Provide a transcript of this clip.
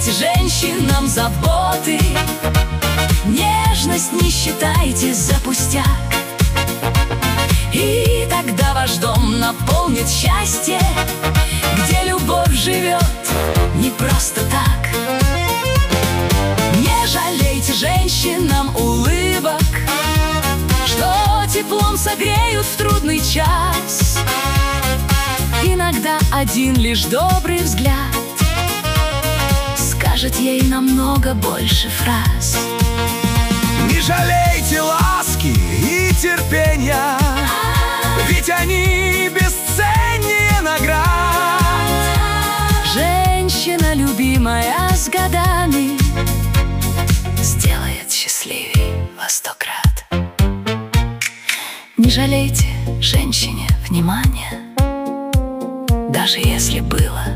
жалейте женщинам заботы, нежность не считайте за пустяк. И тогда ваш дом наполнит счастье, где любовь живет не просто так. Не жалейте женщинам улыбок, что теплом согреют в трудный час. Иногда один лишь добрый взгляд скажет ей намного больше фраз. Не жалейте ласки и терпения, ведь они бесценнее наград. Женщина, любимая с годами, сделает счастливей во 100 крат. Не жалейте женщине внимания, даже если было